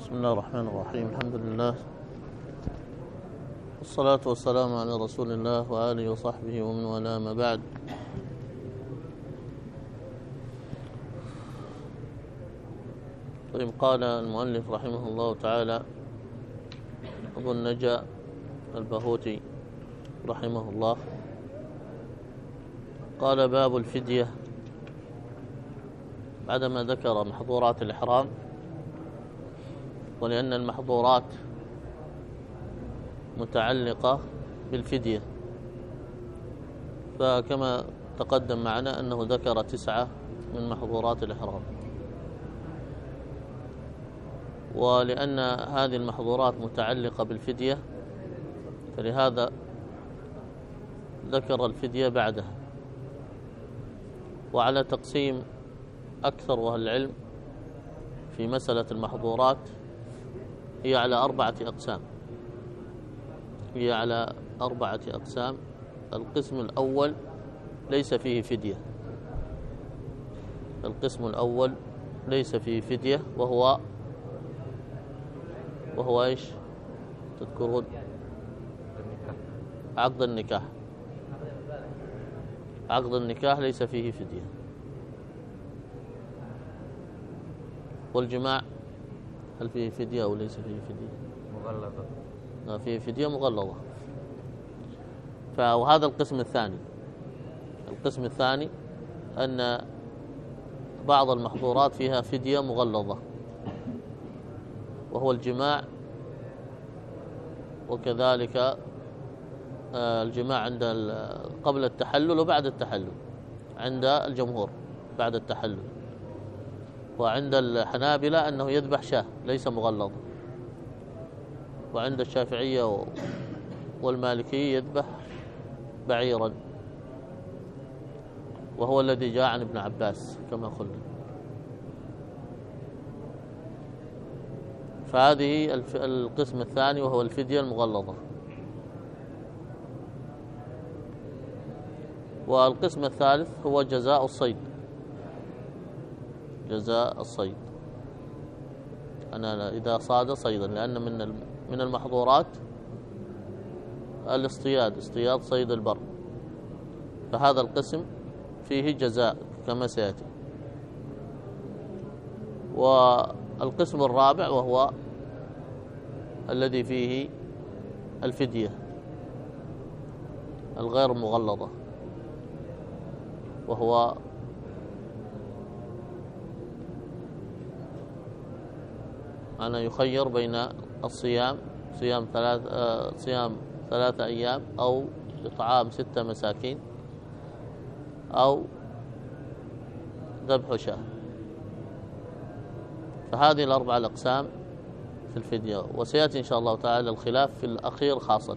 بسم الله الرحمن الرحيم. الحمد لله والصلاة والسلام على رسول الله وآله وصحبه ومن والاه، ما بعد. طيب، قال المؤلف رحمه الله تعالى أبو النجا البهوتي رحمه الله، قال: باب الفدية. بعدما ذكر محظورات الإحرام، ولأن المحظورات متعلقة بالفدية، فكما تقدم معنا أنه ذكر 9 من محظورات الإحرام، ولأن هذه المحظورات متعلقة بالفدية فلهذا ذكر الفدية بعدها. وعلى تقسيم أكثر أهل العلم في مسألة المحظورات هي على 4 أقسام. القسم الأول ليس فيه فدية. القسم الأول ليس فيه فدية، وهو إيش تذكرون؟ عقد النكاح. عقد النكاح ليس فيه فدية. والجماع هل فيه فدية أو ليس فيه فدية؟ مغلظة. لا، فيه فدية مغلظة. وهذا القسم الثاني. القسم الثاني أن بعض المحظورات فيها فدية مغلظة، وهو الجماع، وكذلك الجماع عند قبل التحلل وبعد التحلل عند الجمهور بعد التحلل. وعند الحنابلة أنه يذبح شاة ليس مغلظ، وعند الشافعية والمالكية يذبح بعيرا، وهو الذي جاء عن ابن عباس كما قلنا. فهذه القسم الثاني وهو الفدية المغلظة. والقسم الثالث هو جزاء الصيد. جزاء الصيد إذا صاد صيدا، لأن من المحظورات اصطياد صيد البر، فهذا القسم فيه جزاء كما سيأتي. والقسم الرابع وهو الذي فيه الفدية الغير مغلظة، وهو أنا يخير بين الصيام، صيام 3 أيام، أو إطعام 6 مساكين، أو ذبح شاة. فهذه ال4 الأقسام في الفدية، وسيأتي إن شاء الله تعالى الخلاف في الأخير خاصة.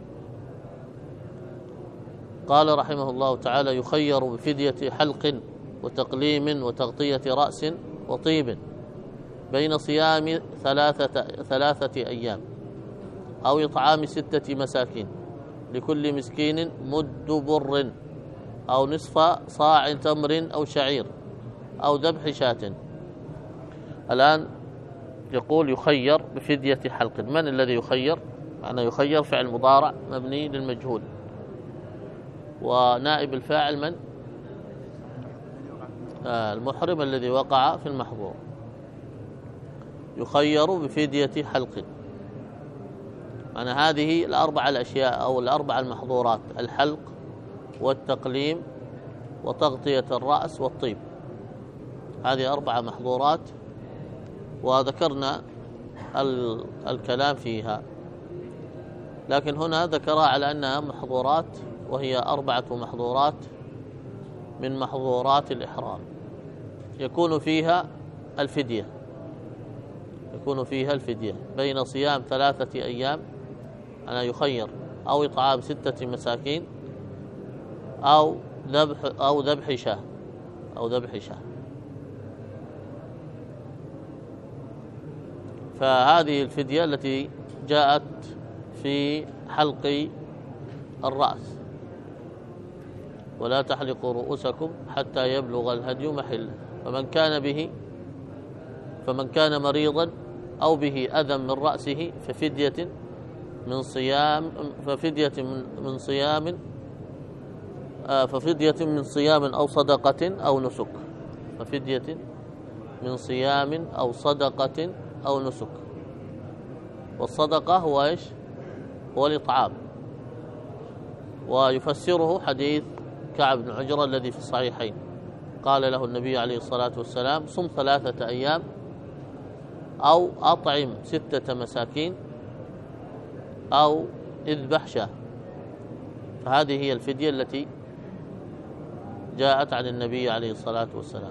قال رحمه الله تعالى: يخير بفدية حلق وتقليم وتغطية رأس وطيب بين صيام 3 أيام أو إطعام 6 مساكين لكل مسكين مد بر أو نصف صاع تمر أو شعير أو ذبح شاة. الآن يقول يخير بفدية حلق. من الذي يخير؟ معنى يخير فعل مضارع مبني للمجهول، ونائب الفاعل من؟ المحرم الذي وقع في المحظور. يخير بفدية حلق، معنى هذه ال4 الأشياء أو ال4 المحظورات: الحلق والتقليم وتغطية الرأس والطيب. هذه 4 محظورات، وذكرنا الكلام فيها، لكن هنا ذكرها على أنها محظورات، وهي 4 محظورات من محظورات الإحرام يكون فيها الفدية. بين صيام 3 أيام، أنا يخير، أو إطعام 6 مساكين، أو ذبح شاة. فهذه الفدية التي جاءت في حلق الرأس: ولا تحلقوا رؤوسكم حتى يبلغ الهدي محله، فمن كان مريضا أو به أذى من رأسه ففدية من صيام أو صدقة أو نسك. ففدية من صيام أو صدقة أو نسك. والصدقة هو إيش؟ هو الإطعام. ويفسره حديث كعب بن عجرة الذي في الصحيحين، قال له النبي عليه الصلاة والسلام: صم 3 أيام أو أطعم 6 مساكين أو اذبح شاة. فهذه هي الفدية التي جاءت عن النبي عليه الصلاة والسلام.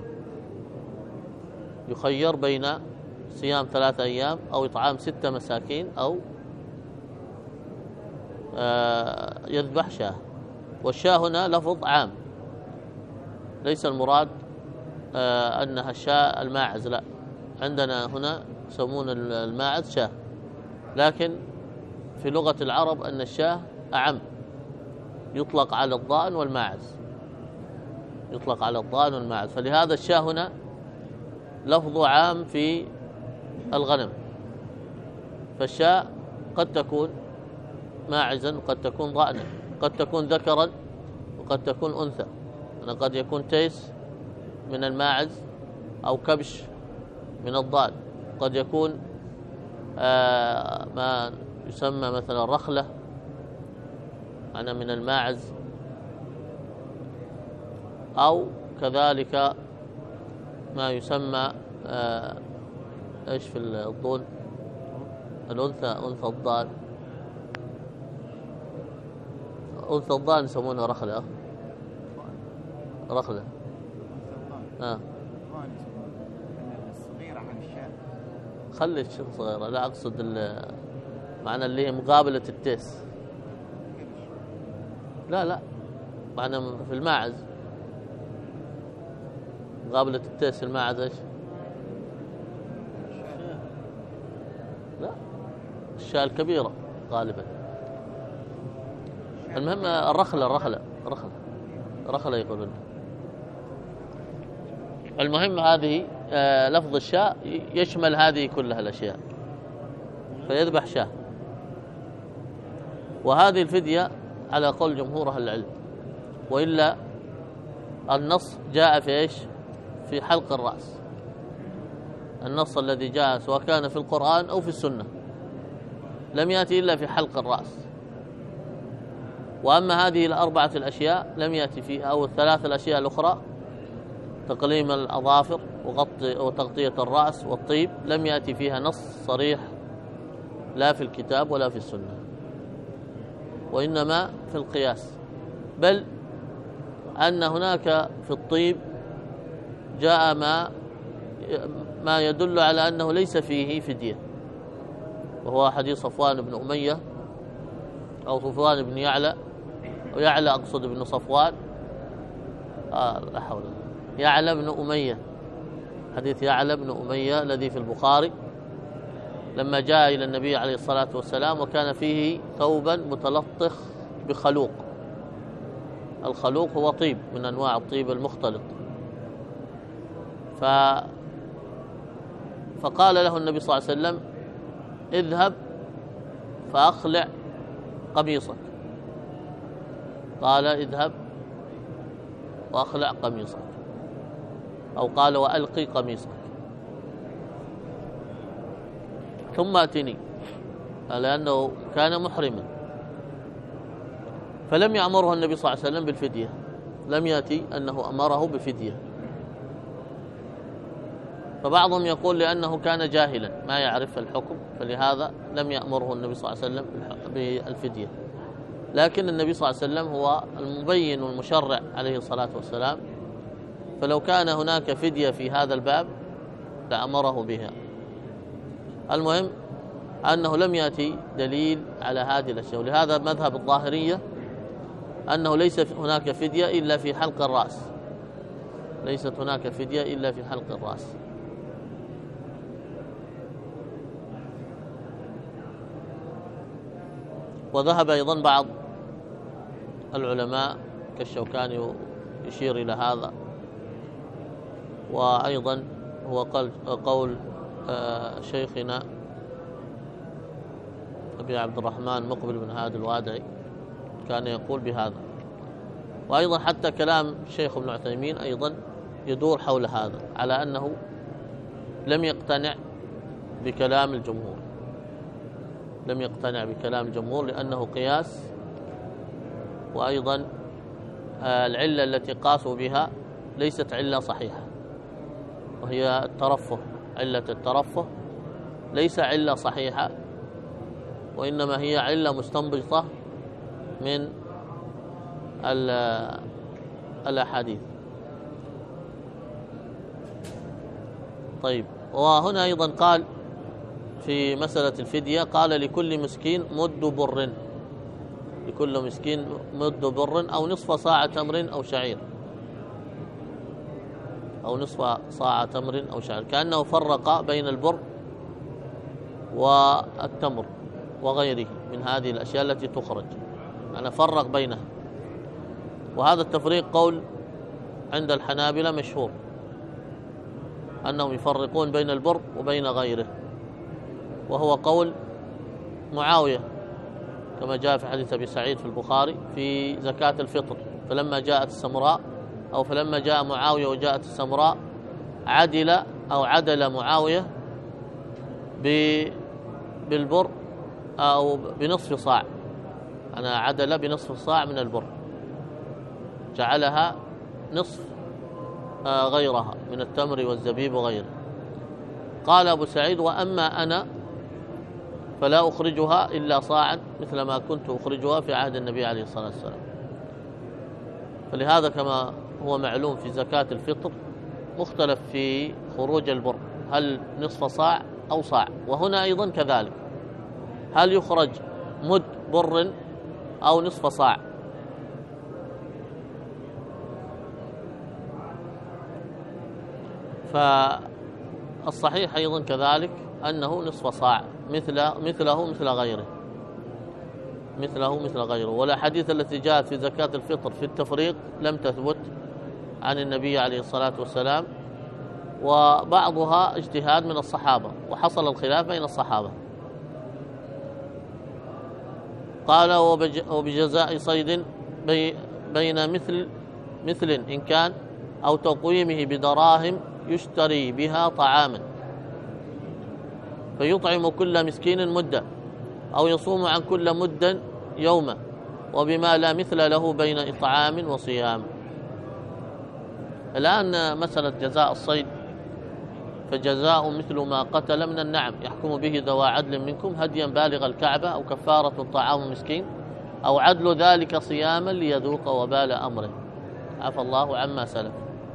يخير بين صيام 3 أيام أو إطعام 6 مساكين أو يذبح شاة. والشاة هنا لفظ عام، ليس المراد أنها الشاة الماعز، لا، عندنا هنا يسمون الماعز شاة، لكن في لغة العرب أن الشاة أعم، يطلق على الضأن والماعز، يطلق على الضأن والماعز. فلهذا الشاة هنا لفظ عام في الغنم. فالشاة قد تكون ماعزا وقد تكون ضأنا، قد تكون ذكرا وقد تكون أنثى. قد يكون تيس من الماعز أو كبش من الضأن، قد يكون ما يسمى مثلا رخلة أنا من الماعز، أو كذلك ما يسمى إيش في الضون الأنثى، أنثى الضأن، أنثى الضأن يسمونها رخلة. رخلة الصغيرة عن الشاة. خلي الشاة صغيرة، لا أقصد معنى اللي هي مقابلة التيس. لا معنى في الماعز مقابلة التيس. الماعز ايش؟ لا، الشاة الكبيرة غالبا. المهم الرخلة يقولون. المهم هذه لفظ الشاة يشمل هذه كلها الأشياء، فيذبح شاة. وهذه الفدية على قول جمهور أهل العلم، وإلا النص جاء في إيش؟ في حلق الرأس. النص الذي جاء سواء كان في القرآن أو في السنة لم يأتي إلا في حلق الرأس. وأما هذه 4 الأشياء لم يأتي فيها، أو 3 الأشياء الأخرى، تقليم الأظافر وتغطية الرأس والطيب، لم يأتي فيها نص صريح لا في الكتاب ولا في السنة، وإنما في القياس. بل أن هناك في الطيب جاء ما يدل على أنه ليس فيه فدية، وهو حديث صفوان بن أمية أو صفوان بن يعلى، ويعلى أقصد بن صفوان، لا حول، يعلى بن أمية، حديث يعلى بن أمية الذي في البخاري، لما جاء إلى النبي عليه الصلاة والسلام وكان فيه ثوبا متلطخ بخلوق. الخلوق هو طيب من أنواع الطيب المختلط. فقال له النبي صلى الله عليه وسلم: اذهب فأخلع قميصك. قال: اذهب وأخلع قميصك، أو قال: وألقي قميصك ثم أتني، لأنه كان محرما. فلم يأمره النبي صلى الله عليه وسلم بالفدية، لم يأتي أنه أمره بفدية. فبعضهم يقول لأنه كان جاهلا ما يعرف الحكم، فلهذا لم يأمره النبي صلى الله عليه وسلم بالفدية. لكن النبي صلى الله عليه وسلم هو المبين والمشرع عليه الصلاة والسلام، فلو كان هناك فدية في هذا الباب لأمره بها. المهم أنه لم يأتي دليل على هذه الأشياء، ولهذا مذهب الظاهرية أنه ليس هناك فدية إلا في حلق الرأس، ليست هناك فدية إلا في حلق الرأس. وذهب أيضا بعض العلماء كالشوكاني يشير إلى هذا، وأيضا هو قول شيخنا أبي عبد الرحمن مقبل بن هادي الوادعي كان يقول بهذا. وأيضا حتى كلام الشيخ ابن عثيمين أيضا يدور حول هذا، على أنه لم يقتنع بكلام الجمهور، لم يقتنع بكلام الجمهور لأنه قياس، وأيضا العلة التي قاسوا بها ليست علة صحيحة، وهي الترفه. علة الترفه ليس علة صحيحة، وإنما هي علة مستنبطة من الأحاديث. طيب، وهنا أيضا قال في مسألة الفدية، قال لكل مسكين مد بر، لكل مسكين مد بر أو نصف صاع تمر أو شعير، أو نصف صاع تمر أو شعير، كأنه فرق بين البر والتمر وغيره من هذه الأشياء التي تخرج، أنا فرق بينها. وهذا التفريق قول عند الحنابلة مشهور، أنهم يفرقون بين البر وبين غيره، وهو قول معاوية كما جاء في حديث أبي سعيد في البخاري في زكاة الفطر، فلما جاءت السمراء، أو فلما جاء معاوية وجاءت السمراء عدل معاوية بالبر أو بنصف صاع، أنا عدل بنصف صاع من البر، جعلها نصف غيرها من التمر والزبيب وغيره. قال أبو سعيد: وأما أنا فلا أخرجها إلا صاعا مثل ما كنت أخرجها في عهد النبي عليه الصلاة والسلام. فلهذا كما هو معلوم في زكاة الفطر مختلف في خروج البر، هل نصف صاع أو صاع، وهنا أيضا كذلك، هل يخرج مد بر أو نصف صاع. فالصحيح أيضا كذلك أنه نصف صاع، مثله مثل غيره. والأحاديث التي جاءت في زكاة الفطر في التفريق لم تثبت عن النبي عليه الصلاة والسلام، وبعضها اجتهاد من الصحابة، وحصل الخلاف بين الصحابة. قال: وبجزاء صيد بين مثل إن كان، أو تقويمه بدراهم يشتري بها طعاما، فيطعم كل مسكين مدا، أو يصوم عن كل مد يوما، وبما لا مثل له بين إطعام وصيام. الآن مسألة جزاء الصيد، فجزاء مثل ما قتل من النعم يحكم به ذوى عدل منكم هديا بالغ الكعبة، أو كفارة طعام مسكين، أو عدل ذلك صياما ليذوق وبال أمره، عفى الله عما سلف.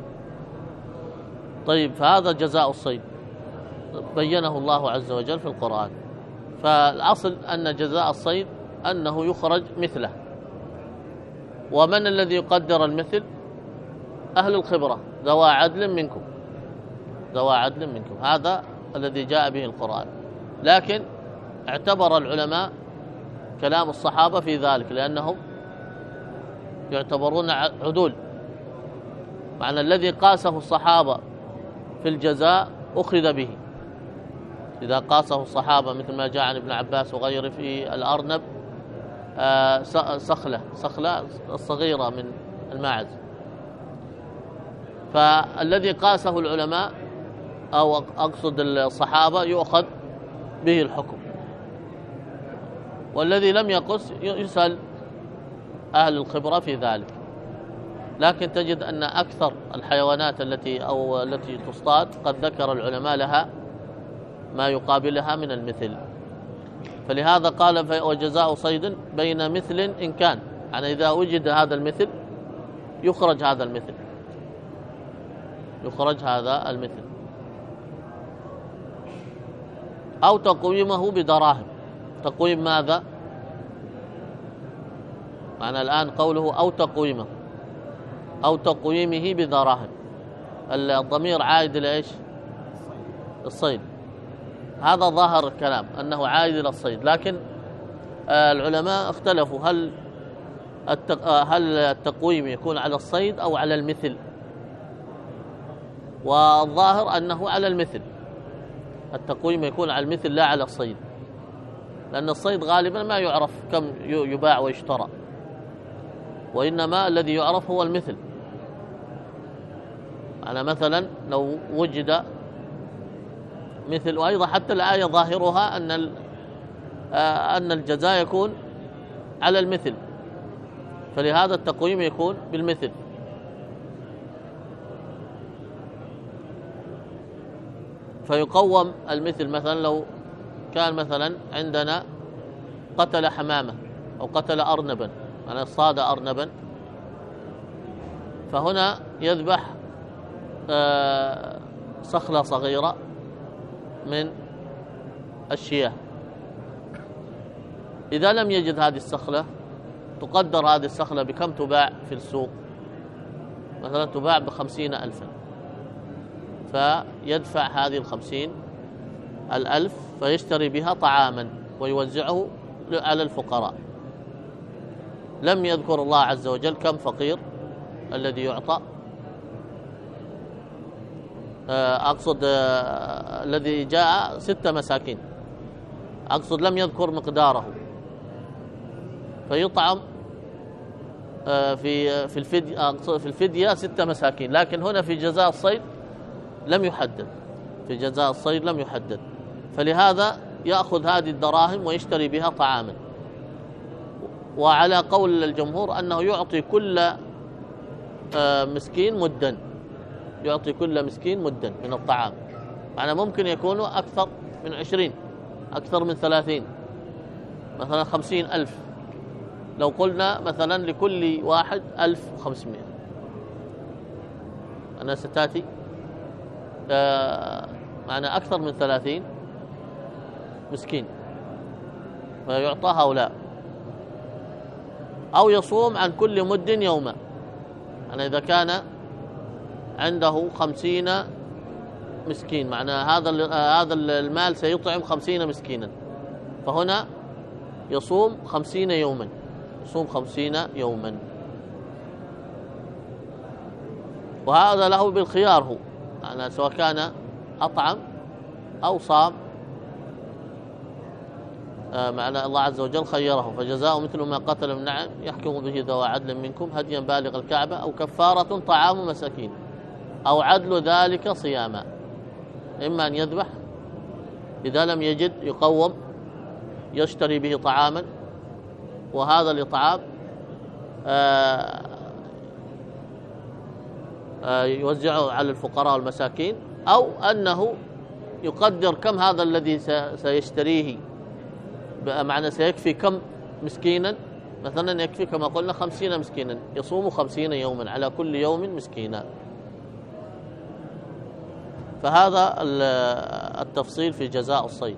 طيب، فهذا جزاء الصيد بينه الله عز وجل في القرآن. فالأصل أن جزاء الصيد أنه يخرج مثله. ومن الذي يقدر المثل؟ أهل الخبرة، ذوى عدل منكم، هذا الذي جاء به القرآن. لكن اعتبر العلماء كلام الصحابة في ذلك، لأنهم يعتبرون عدول، معنى الذي قاسه الصحابة في الجزاء أخذ به. إذا قاسه الصحابة مثل ما جاء عن ابن عباس وغيره في الأرنب، صخلة الصغيرة من الماعز، فالذي قاسه العلماء أو أقصد الصحابة يؤخذ به الحكم، والذي لم يقس يسأل أهل الخبرة في ذلك. لكن تجد أن أكثر الحيوانات التي تصطاد قد ذكر العلماء لها ما يقابلها من المثل. فلهذا قال: وجزاء صيد بين مثل إن كان، يعني إذا وجد هذا المثل يخرج هذا المثل، أو تقويمه بدراهم. تقويم ماذا؟ معنى الآن قوله أو تقويمه بدراهم، الضمير عائد إلى إيش؟ الصيد. هذا ظاهر الكلام أنه عائد إلى الصيد، لكن العلماء اختلفوا هل التقويم يكون على الصيد أو على المثل. والظاهر أنه على المثل، التقويم يكون على المثل لا على الصيد. لأن الصيد غالبا ما يعرف كم يباع ويشترى، وإنما الذي يعرف هو المثل. أنا مثلا لو وجد مثل، وأيضا حتى الآية ظاهرها أن الجزاء يكون على المثل، فلهذا التقويم يكون بالمثل. فيقوم المثل، مثلا لو كان مثلا عندنا قتل حمامة أو قتل أرنبا، أنا صاد أرنبا، فهنا يذبح صخلة صغيرة من الشياه. إذا لم يجد هذه الصخلة، تقدر هذه الصخلة بكم تباع في السوق، مثلا تباع ب50,000، فيدفع هذه 50,000 فيشتري بها طعاما ويوزعه على الفقراء. لم يذكر الله عز وجل كم فقير الذي يعطى، أقصد الذي جاء 6 مساكين، أقصد لم يذكر مقداره، فيطعم في الفدية 6 مساكين. لكن هنا في جزاء الصيد لم يحدد، في جزاء الصيد لم يحدد، فلهذا يأخذ هذه الدراهم ويشتري بها طعاما. وعلى قول الجمهور أنه يعطي كل مسكين مدا، يعطي كل مسكين مدا من الطعام، معنى ممكن يكونوا أكثر من 20، أكثر من 30، مثلا 50,000. لو قلنا مثلا لكل واحد 1500، أنا ستاتي معنى أكثر من 30 مسكين فيعطى هؤلاء. أو يصوم عن كل مد يوما، يعني إذا كان عنده 50 مسكين، معنى هذا المال سيطعم 50 مسكينا، فهنا يصوم 50 يوما، يصوم 50 يوما. وهذا له بالخيار، هو يعني سواء كان أطعم أو صام، معنى الله عز وجل خيره. فجزاء مثل ما قتل من نعم يحكم به ذو عدل منكم هديا بالغ الكعبة أو كفارة طعام مساكين أو عدل ذلك صياما. إما أن يذبح، إذا لم يجد يقوم يشتري به طعاما، وهذا الإطعام يوزعه على الفقراء والمساكين، أو أنه يقدر كم هذا الذي سيشتريه، معنى سيكفي كم مسكينا، مثلا يكفي كما قلنا 50 مسكينا، يصوم 50 يوما على كل يوم مسكينا. فهذا التفصيل في جزاء الصيد.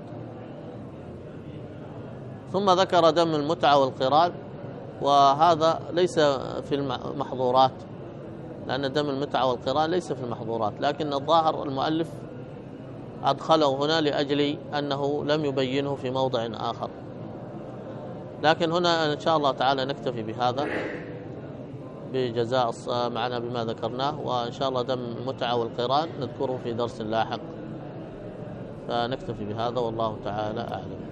ثم ذكر دم المتعة والقران، وهذا ليس في المحظورات، لأن دم المتعة والقران ليس في المحظورات، لكن الظاهر المؤلف أدخله هنا لأجل أنه لم يبينه في موضع آخر. لكن هنا إن شاء الله تعالى نكتفي بهذا بجزاء معنا بما ذكرناه، وإن شاء الله دم المتعة والقران نذكره في درس لاحق. فنكتفي بهذا والله تعالى أعلم.